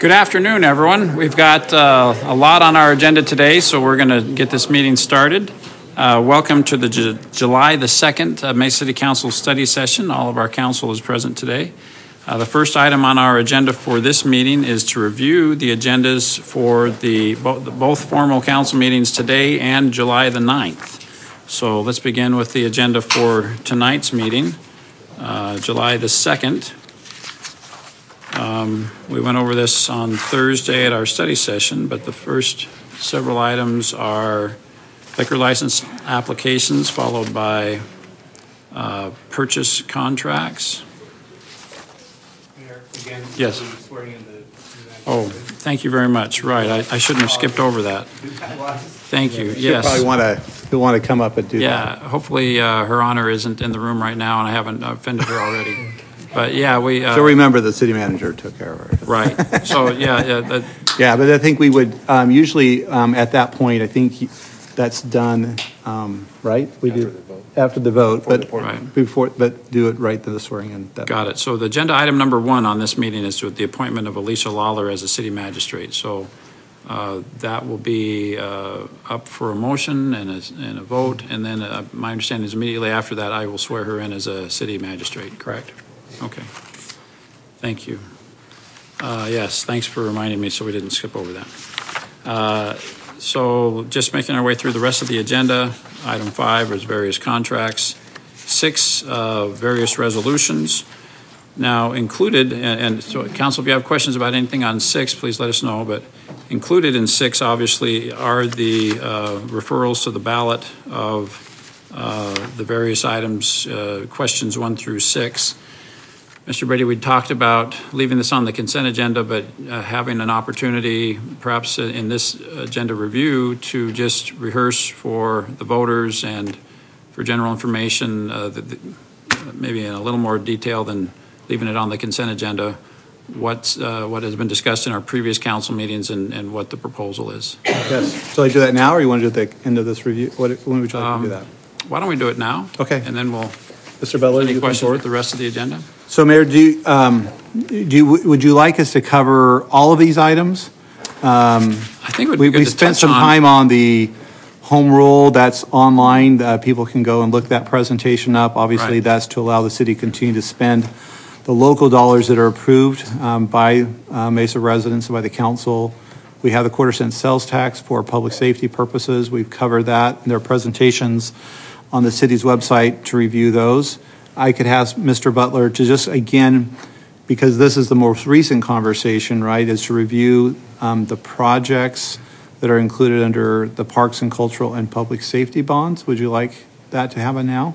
Good afternoon, everyone. We've got a lot on our agenda today, so we're going to get this meeting started. Welcome to the July the 2nd Mesa City Council study session. All of our council is present today. The first item on our agenda for this meeting is to review the agendas for both formal council meetings today and July the 9th. So let's begin with the agenda for tonight's meeting, July the 2nd. We went over this on Thursday at our study session, but the first several items are liquor license applications, followed by purchase contracts. Again, yes. Swearing in the oh, thank you very much. Right, I shouldn't have skipped over that. Thank you. Yes. You'll probably want to come up and do that. Yeah, hopefully Her Honor isn't in the room right now, and I haven't offended her already. But yeah, we. So remember, the city manager took care of it. Right. So yeah. Yeah, but I think we would usually at that point. I think that's done. Right. We do after the vote, but right. before. But do it right to the swearing in. Got it. So the agenda item number 1 on this meeting is the appointment of Alicia Lawler as a city magistrate. So that will be up for a motion and a vote, and then my understanding is immediately after that I will swear her in as a city magistrate. Correct. Okay. Thank you. Yes, thanks for reminding me so we didn't skip over that. So just making our way through the rest of the agenda. Item 5 is various contracts. 6, various resolutions. Now included, and so council, if you have questions about anything on 6, please let us know. But included in 6, obviously, are the referrals to the ballot of the various items, questions 1 through 6. Mr. Brady, we talked about leaving this on the consent agenda, but having an opportunity, perhaps in this agenda review, to just rehearse for the voters and for general information, maybe in a little more detail than leaving it on the consent agenda, what has been discussed in our previous council meetings and what the proposal is. Yes. So I do that now, or you want to do it at the end of this review? When would you like to do that? Why don't we do it now? Okay. And then we'll. Mr. Butler, any questions with the rest of the agenda? So, Mayor, would you like us to cover all of these items? I think it would be good we to spent touch some time on the home rule that's online. People can go and look that presentation up. Obviously, right. That's to allow the city to continue to spend the local dollars that are approved by Mesa residents and by the council. We have the quarter-cent sales tax for public safety purposes. We've covered that in their presentations on the city's website to review those. I could ask Mr. Butler to just, again, because this is the most recent conversation, right, is to review the projects that are included under the Parks and Cultural and Public Safety bonds. Would you like that to happen now?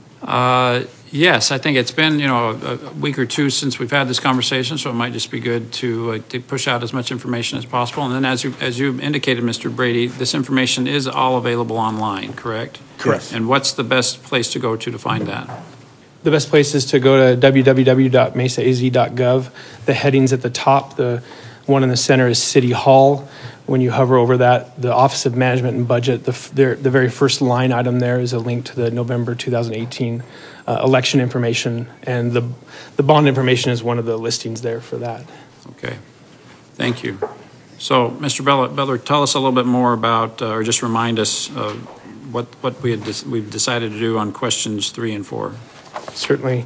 Yes, I think it's been, a week or two since we've had this conversation, so it might just be good to push out as much information as possible. And then as you indicated, Mr. Brady, this information is all available online, correct? Correct. And what's the best place to go to find that? The best place is to go to www.mesaaz.gov. The headings at the top, the one in the center is City Hall. When you hover over that, the Office of Management and Budget, the very first line item there is a link to the November 2018 election information, and the bond information is one of the listings there for that. Okay, thank you. So, Mr. Butler, tell us a little bit more about, or just remind us what we've decided to do on questions 3 and 4. Certainly.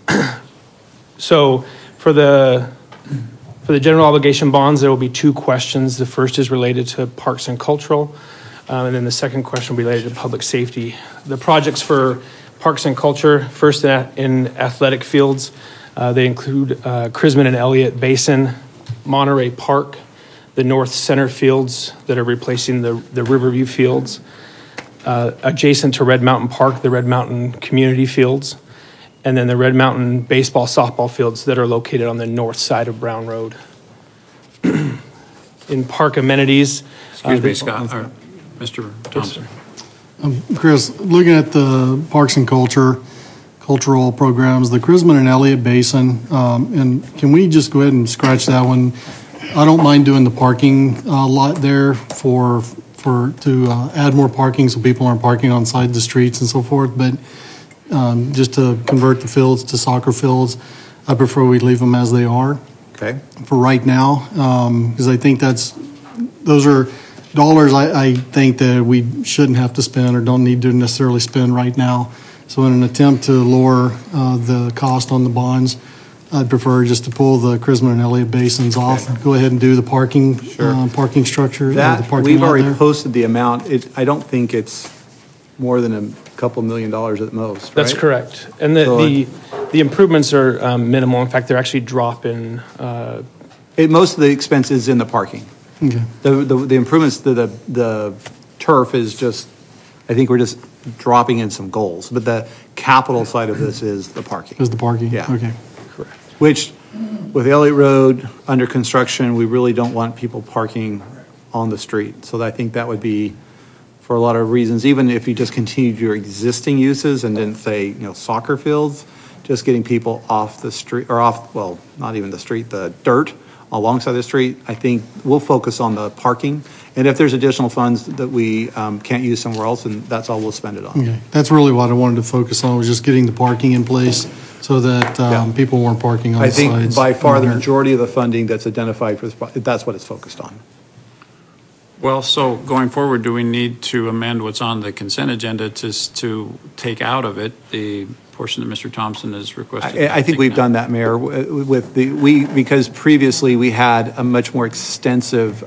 So, for the general obligation bonds, there will be 2 questions. The first is related to Parks and Cultural, and then the second question will be related to public safety. The projects for Parks and Culture, first in athletic fields, they include Chrisman and Elliott Basin, Monterey Park, the North Center fields that are replacing the Riverview fields, adjacent to Red Mountain Park, the Red Mountain Community Fields, and then the Red Mountain baseball, softball fields that are located on the north side of Brown Road. In park amenities... Excuse me, Scott, or Mr. Thompson. Chris, looking at the Parks and Cultural programs, the Chrisman and Elliott Basin, and can we just go ahead and scratch that one? I don't mind doing the parking lot there to add more parking so people aren't parking on side the streets and so forth, but just to convert the fields to soccer fields, I prefer we leave them as they are. Okay. for right now, because I think those are dollars I think that we shouldn't have to spend or don't need to necessarily spend right now. So in an attempt to lower the cost on the bonds, I'd prefer just to pull the Chrisman and Elliott basins off. Go ahead and do the parking structure. That, the parking we've lot already there. posted the amount. I don't think it's more than a couple $1 million at most, right? That's correct. And So the improvements are minimal. In fact, they're actually dropping. Most of the expense is in the parking. Okay. The improvements to the turf is just, I think we're just dropping in some goals. But the capital side of this is the parking. Is the parking? Yeah. Okay. Correct. Which, with Elliott Road under construction, we really don't want people parking on the street. So I think that would be, for a lot of reasons, even if you just continued your existing uses and didn't say, soccer fields, just getting people off the street, or not even the street, the dirt alongside the street, I think we'll focus on the parking. And if there's additional funds that we can't use somewhere else, and that's all we'll spend it on. Okay. That's really what I wanted to focus on, was just getting the parking in place so that people weren't parking on I the sides. think by far the majority of the funding that's identified for this, that's what it's focused on. Well, so going forward, do we need to amend what's on the consent agenda to take out of it the portion that Mr. Thompson has requested? I think we've done that, Mayor, with because previously we had a much more extensive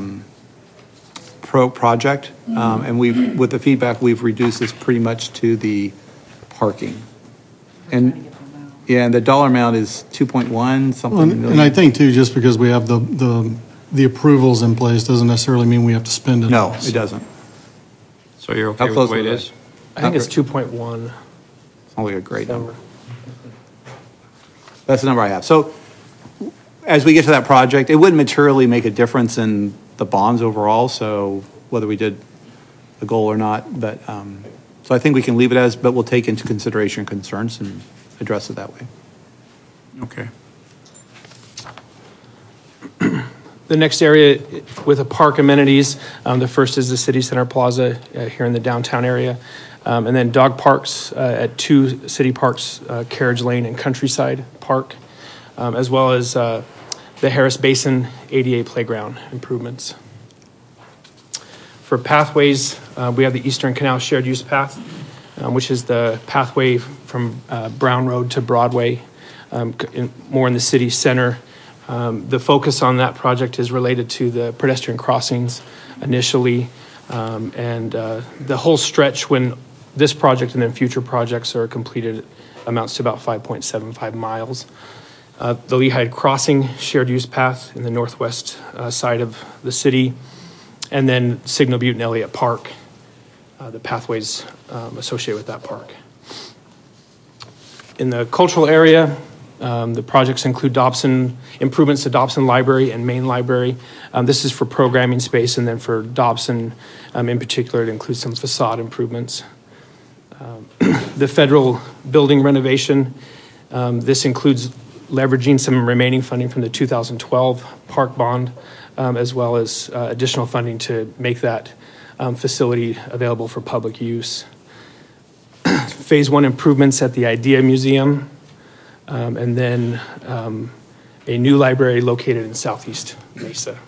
project, and with the feedback, we've reduced this pretty much to the parking. And the dollar amount is 2.1 something million. And I think too, just because we have the approvals in place doesn't necessarily mean we have to spend it. No, it doesn't. So you're okay How with close the way it was is? I think it's 2.1. It's only a great number. That's the number I have. So as we get to that project, it wouldn't materially make a difference in the bonds overall, so whether we did a goal or not. But so I think we can leave it as, but we'll take into consideration concerns and address it that way. Okay. The next area with the park amenities, the first is the City Center Plaza here in the downtown area. And then dog parks at 2 city parks, Carriage Lane and Countryside Park, as well as the Harris Basin ADA playground improvements. For pathways, we have the Eastern Canal Shared Use Path, which is the pathway from Brown Road to Broadway, more in the city center. The focus on that project is related to the pedestrian crossings initially, and the whole stretch when this project and then future projects are completed amounts to about 5.75 miles. The Lehigh Crossing shared use path in the northwest side of the city, and then Signal Butte and Elliott Park, the pathways associated with that park. In the cultural area, the projects include improvements to Dobson Library and Main Library. This is for programming space, and then for Dobson in particular, it includes some facade improvements. The federal building renovation, this includes leveraging some remaining funding from the 2012 park bond, as well as additional funding to make that facility available for public use. Phase 1 improvements at the IDEA Museum, and then a new library located in Southeast Mesa.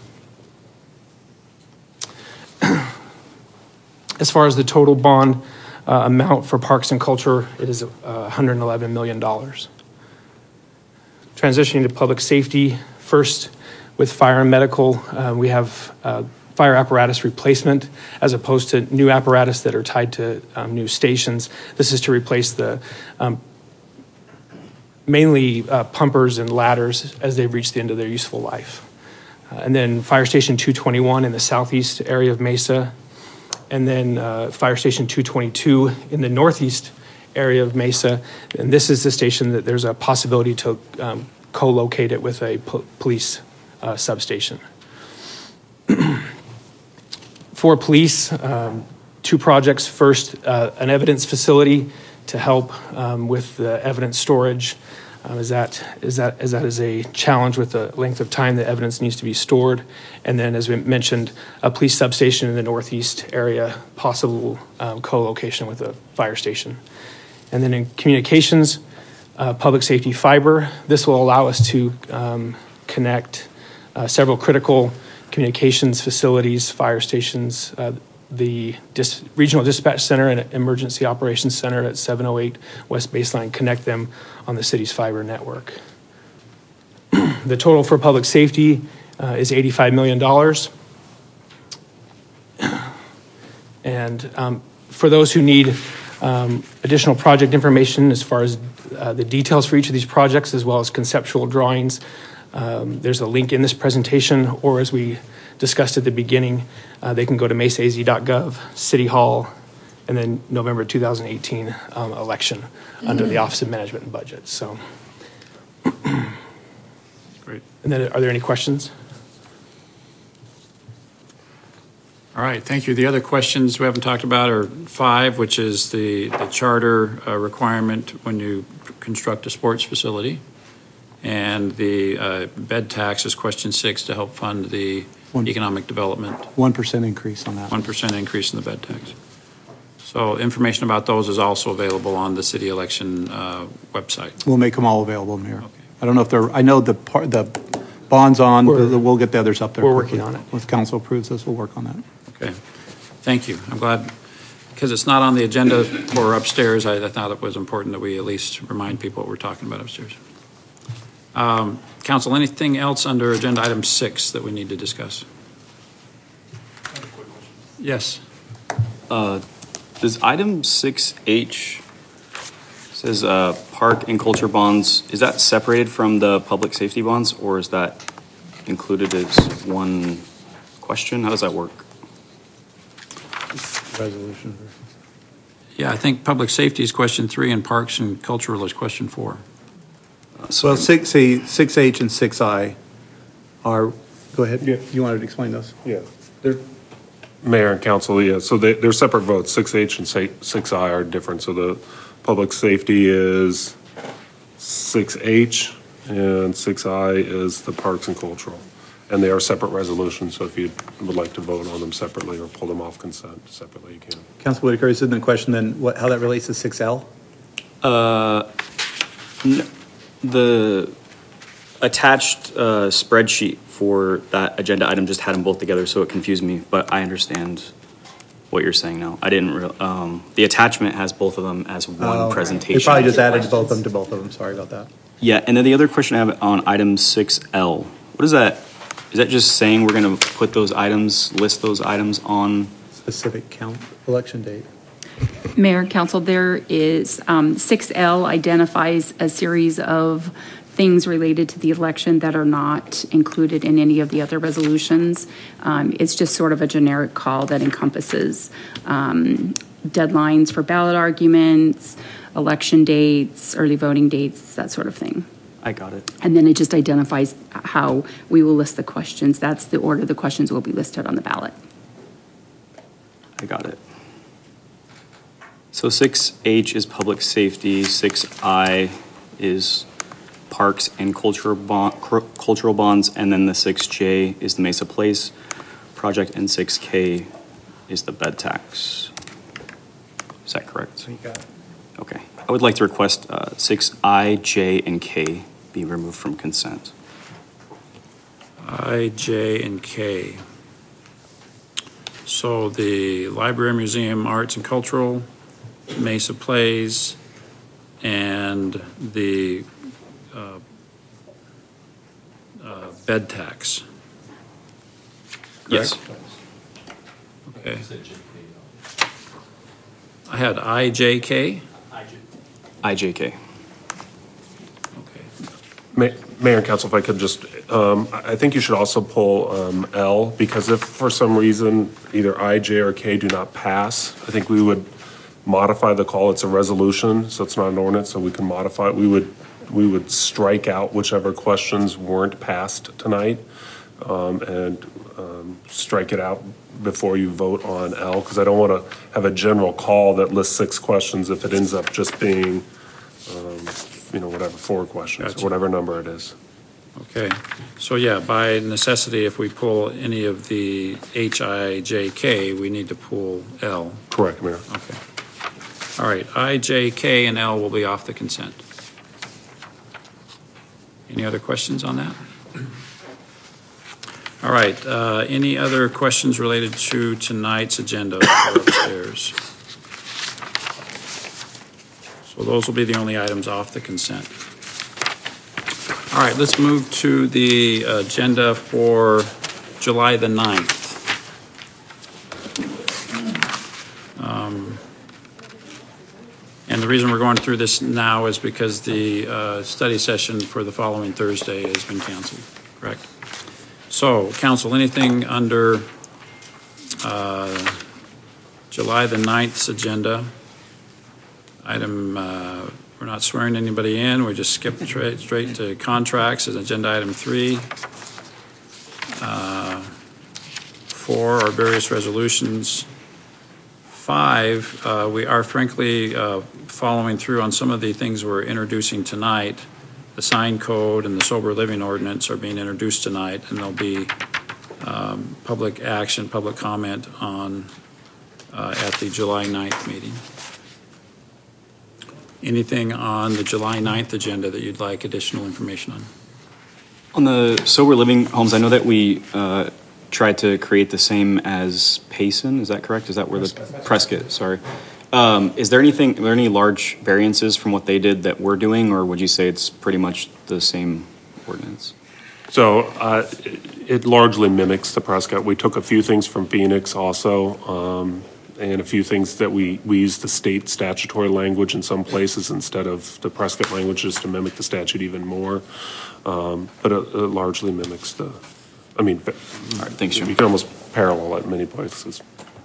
As far as the total bond amount for Parks and Culture, it is $111 million. Transitioning to public safety, first with fire and medical, we have fire apparatus replacement as opposed to new apparatus that are tied to new stations. This is to replace the mainly pumpers and ladders as they've reached the end of their useful life. And then Fire Station 221 in the southeast area of Mesa, and then Fire Station 222 in the northeast area of Mesa. And this is the station that there's a possibility to co-locate it with a police substation. For police, 2 projects. First, an evidence facility to help with the evidence storage, as that is a challenge with the length of time that evidence needs to be stored. And then, as we mentioned, a police substation in the northeast area, possible co-location with a fire station. And then in communications, public safety fiber. This will allow us to connect several critical communications facilities, fire stations, the Regional Dispatch Center and Emergency Operations Center at 708 West Baseline, connect them on the city's fiber network. The total for public safety is $85 million. And for those who need additional project information as far as the details for each of these projects, as well as conceptual drawings, there's a link in this presentation, or as we discussed at the beginning, they can go to mesaaz.gov, City Hall, and then November 2018 election under the Office of Management and Budget. So, Great. and then are there any questions? All right, thank you. The other questions we haven't talked about are 5, which is the charter requirement when you construct a sports facility. And the bed tax is question 6 to help fund the economic development. 1% increase on that. 1% increase in the bed tax. So information about those is also available on the city election website. We'll make them all available, Mayor. Okay. I don't know if they're, I know the bonds on, we'll get the others up there. We're working on it. If council approves this, we'll work on that. Okay, thank you. I'm glad, because it's not on the agenda for upstairs, I thought it was important that we at least remind people what we're talking about upstairs. Council, anything else under agenda item 6 that we need to discuss? Yes. Does item 6H says park and culture bonds, is that separated from the public safety bonds, or is that included as one question? How does that work? Resolution. Yeah, I think public safety is question 3 and parks and cultural is question 4. Well, 6H and 6I are, go ahead. Yeah. You wanted to explain those? Yeah, Mayor and council, yeah, so they're separate votes. 6H and 6I are different. So the public safety is 6H and 6I is the parks and cultural. And they are separate resolutions, so if you would like to vote on them separately or pull them off consent separately, you can. Council Whitaker, is it the question then how that relates to 6L? The attached spreadsheet for that agenda item just had them both together, so it confused me, but I understand what you're saying now. I didn't the attachment has both of them as one presentation. They probably just added both of them. Sorry about that. Yeah, and then the other question I have on item 6L, what is that? Is that just saying we're going to put those items, list those items on? Specific count, election date. Mayor and Council, there is 6L identifies a series of things related to the election that are not included in any of the other resolutions. It's just sort of a generic call that encompasses deadlines for ballot arguments, election dates, early voting dates, that sort of thing. I got it. And then it just identifies how we will list the questions. That's the order the questions will be listed on the ballot. I got it. So 6H is public safety, 6I is parks and cultural bonds, and then the 6J is the Mesa Place project, and 6K is the bed tax. Is that correct? You got it. Okay. I would like to request 6I, J, and K be removed from consent. I, J, and K. So the library, museum, arts and cultural, Mesa Plays, and the bed tax. Yes. Okay. I had IJK. IJK. Okay. Mayor and council, if I could just, I think you should also pull L, because if for some reason either I, J, or K do not pass, I think we would modify the call. It's a resolution, so it's not an ordinance, so we can modify it. We would strike out whichever questions weren't passed tonight, and strike it out before you vote on L, because I don't want to have a general call that lists 6 questions if it ends up just being, whatever, 4 questions, Gotcha. whatever number it is. Okay, so yeah, by necessity, if we pull any of the H, I, J, K, we need to pull L. Correct, Mayor. Okay. All right, I, J, K, and L will be off the consent. Any other questions on that? All right, any other questions related to tonight's agenda or upstairs? So those will be the only items off the consent. All right, let's move to the agenda for July the 9th. And the reason we're going through this now is because the study session for the following Thursday has been canceled, correct? So, council, anything under July the 9th's agenda? Item, we're not swearing anybody in, we just skip straight to contracts as agenda item 3. 4 are various resolutions. 5, we are frankly following through on some of the things we're introducing tonight. The sign code and the sober living ordinance are being introduced tonight, and there'll be public action, public comment on at the July 9th meeting. Anything on the July 9th agenda that you'd like additional information on? On the sober living homes, I know that we tried to create the same as Payson. Is that correct? Is that where the Prescott? Sorry. Is there any large variances from what they did that we're doing, or would you say it's pretty much the same ordinance? So it largely mimics the Prescott. We took a few things from Phoenix also, and a few things that we used the state statutory language in some places instead of the Prescott language, just to mimic the statute even more. But it largely mimics the, I mean, all right, thanks, Jim. You can almost parallel it in many places.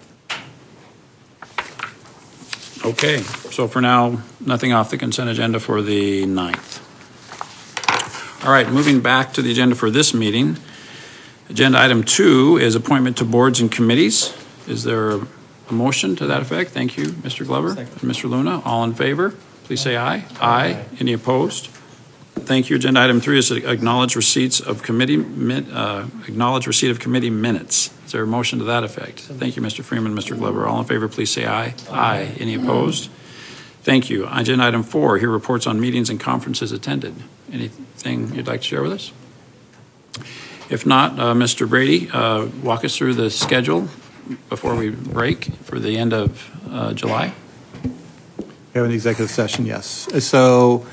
Okay, so for now, nothing off the consent agenda for the 9th. All right, moving back to the agenda for this meeting. Agenda item 2 is appointment to boards and committees. Is there a motion to that effect? Thank you, Mr. Glover and Mr. Luna. All in favor, please say aye. Aye. Any opposed? Thank you. Agenda item 3 is to acknowledge receipt of committee minutes. Is there a motion to that effect? Thank you, Mr. Freeman, Mr. Glover. All in favor, please say aye. Aye. Any opposed? Thank you. Agenda item 4, here reports on meetings and conferences attended. Anything you'd like to share with us? If not, Mr. Brady, walk us through the schedule before we break for the end of July. We have an executive session, yes. So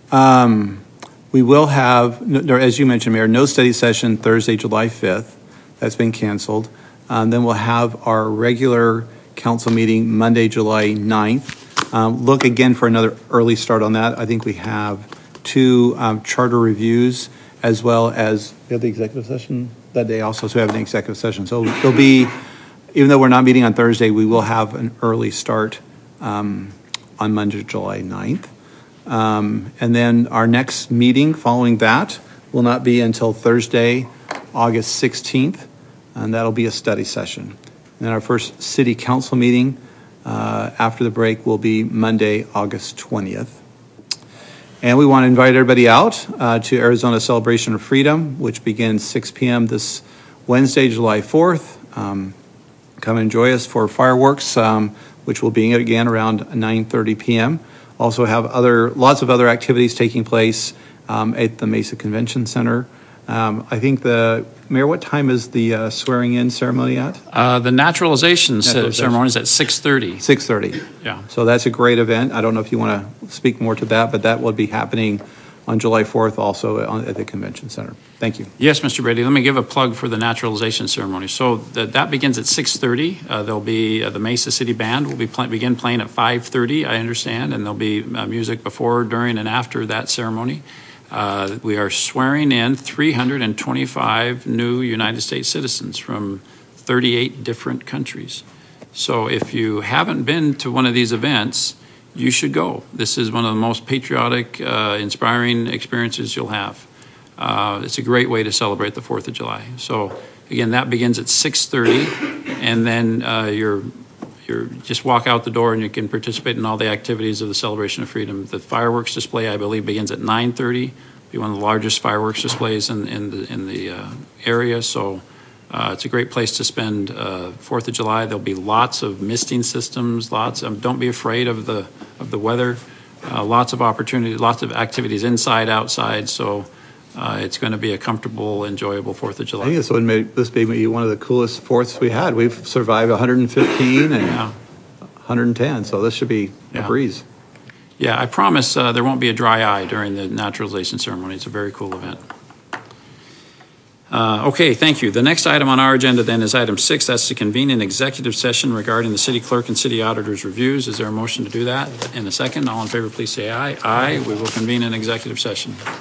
we will have, as you mentioned, Mayor, no study session Thursday, July 5th. That's been canceled. Then we'll have our regular council meeting Monday, July 9th. Look again for another early start on that. I think we have 2 charter reviews, as well as we have the executive session that day also. So we have an executive session. So there'll be, even though we're not meeting on Thursday, we will have an early start on Monday, July 9th. And then our next meeting following that will not be until Thursday, August 16th, and that'll be a study session. And then our first city council meeting after the break will be Monday, August 20th. And we want to invite everybody out to Arizona Celebration of Freedom, which begins 6 p.m. this Wednesday, July 4th. Come enjoy us for fireworks, which will be again around 9:30 p.m. Also have lots of other activities taking place at the Mesa Convention Center. I think Mayor, what time is the swearing-in ceremony at? The naturalization ceremony is at 6:30. 6:30. Yeah. So that's a great event. I don't know if you want to speak more to that, but that will be happening on July 4th also at the Convention Center. Thank you. Yes, Mr. Brady, let me give a plug for the naturalization ceremony. So that begins at 6:30. There'll be the Mesa City Band will begin playing at 5:30, I understand, and there'll be music before, during, and after that ceremony. We are swearing in 325 new United States citizens from 38 different countries. So if you haven't been to one of these events, you should go. This is one of the most patriotic, inspiring experiences you'll have. It's a great way to celebrate the 4th of July. So again, that begins at 6:30, and then you're just walk out the door and you can participate in all the activities of the Celebration of Freedom. The fireworks display, I believe, begins at 9:30. Be one of the largest fireworks displays in the area. So it's a great place to spend 4th of July. There'll be lots of misting systems. Don't be afraid of the weather. Lots of opportunities, lots of activities inside, outside. So it's going to be a comfortable, enjoyable 4th of I July. think this may be one of the coolest fourths we had. We've survived 115 and Yeah. 110, so this should be a Yeah. breeze. Yeah, I promise there won't be a dry eye during the naturalization ceremony. It's a very cool event. Okay, thank you. The next item on our agenda then is item 6. That's to convene an executive session regarding the city clerk and city auditor's reviews. Is there a motion to do that? In a second, all in favor, please say aye. Aye. We will convene an executive session.